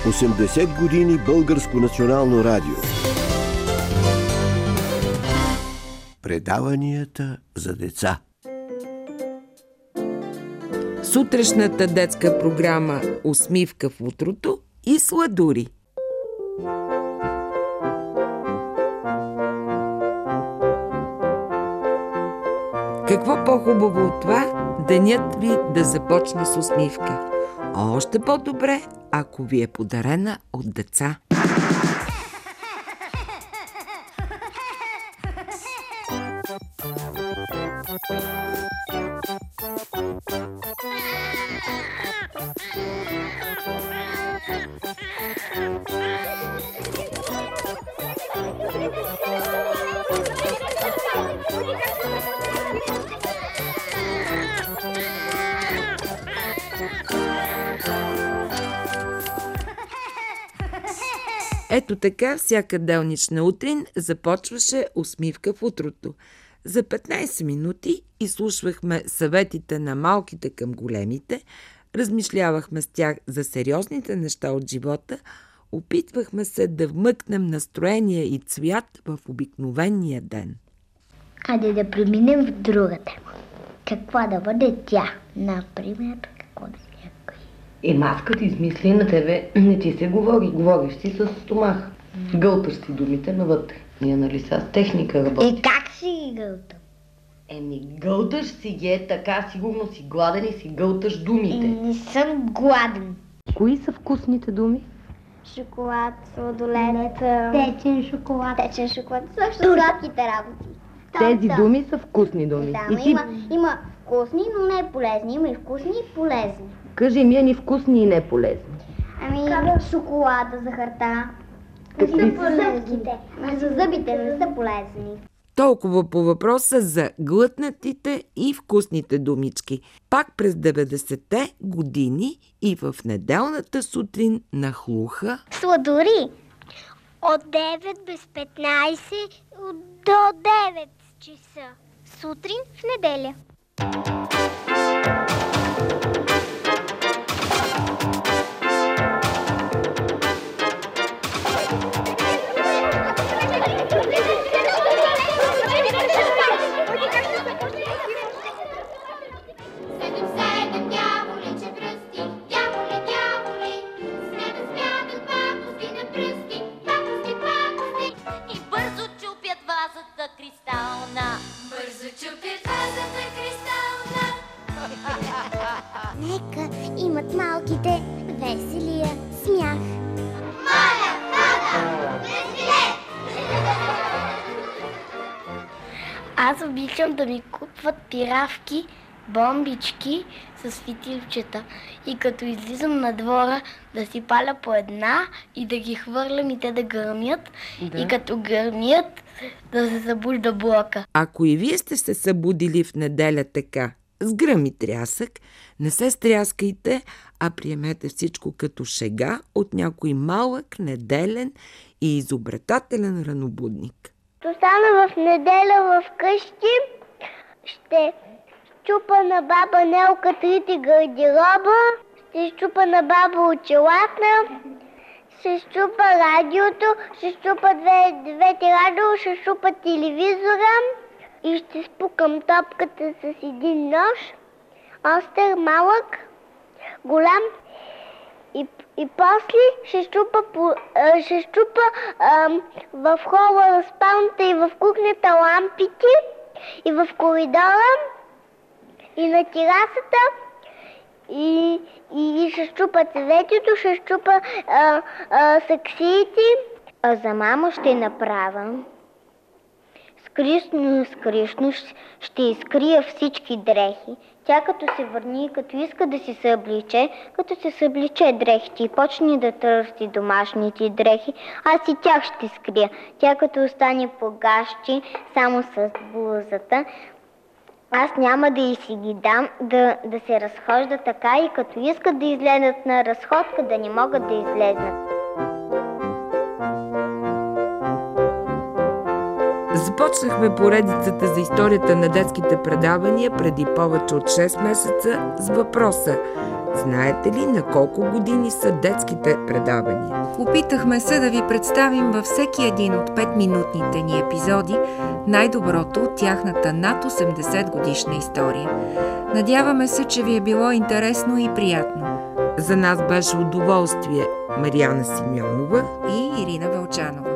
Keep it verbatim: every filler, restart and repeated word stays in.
осемдесет години Българско национално радио. Предаванията за деца. Сутрешната детска програма "Усмивка в утрото" и "Сладури". Какво по-хубаво от това денят ви да започне с усмивка? А още по-добре, ако ви е подарена от деца. Ето така, всяка делнична утрин започваше усмивка в утрото. За петнайсет минути изслушвахме съветите на малките към големите, размишлявахме с тях за сериозните неща от живота, опитвахме се да вмъкнем настроение и цвят в обикновения ден. Айде да преминем в друга тема. Каква да бъде тя? Например, какво да си някой? Е, маската измисли на тебе, не ти се говори. Говориш си с стомах. Гълташ си думите навътре. Ние нали са с техника работи. Е, как си ги гълтам? Еми, гълташ си ги е така, сигурно си гладен и си гълташ думите. Е, не съм гладен. Кои са вкусните думи? Шоколад, сладолед, течен шоколад. течен шоколад, също сладките работи. Тези да. думи са вкусни думи. Да, и но ти... има, има вкусни, но не полезни. Има и вкусни и полезни. Кажи ми, ни вкусни и не полезни. Ами, шоколада, захарта. Не Какви са полезни. А за зъбите не са полезни. Толкова по въпроса за глътнатите и вкусните думички. Пак през деветдесетте години и в неделната сутрин нахлуха Сладури. От девет без петнайсет до девет часа. Сутрин в неделя. Нека имат малките веселия смях. Моля, хора, веселе! Аз обичам да ми купват пиравки, бомбички с фитилчета. И като излизам на двора да си паля по една и да ги хвърлям и те да гърмят. Да. И като гърмят да се събужда блока. Ако и вие сте се събудили в неделя така, с гръм и трясък, не се стряскайте, а приемете всичко като шега от някой малък, неделен и изобретателен ранобудник. Остана в неделя вкъщи, ще щупа на баба Нелка трите гардероба, ще щупа на баба очилата, ще щупа радиото, ще щупа две, двете радио, ще щупа телевизора и ще спукам топката с един нож, остър, малък, голям. И, и после ще щупа, ще щупа а, в хола на спалната и в кухнята лампите, и в коридора, и на терасата, и, и, и ще щупа цветето, ще щупа а, а, саксиите. А за мама ще направя скришно, скришно, ще изкрия всички дрехи. Тя като се върни, като иска да си се обличе, като се събличе дрехите и почне да търси домашните дрехи, аз и тях ще скрия. Тя като остане по гащи, само с блузата, аз няма да и си ги дам да, да се разхожда така и като искат да излезнат на разходка, да не могат да излезнат. Започнахме поредицата за историята на детските предавания преди повече от шест месеца с въпроса: Знаете ли на колко години са детските предавания? Опитахме се да ви представим във всеки един от петминутните ни епизоди най-доброто от тяхната над осемдесет годишна история. Надяваме се, че ви е било интересно и приятно. За нас беше удоволствие Мариана Симеонова и Ирина Вълчанова.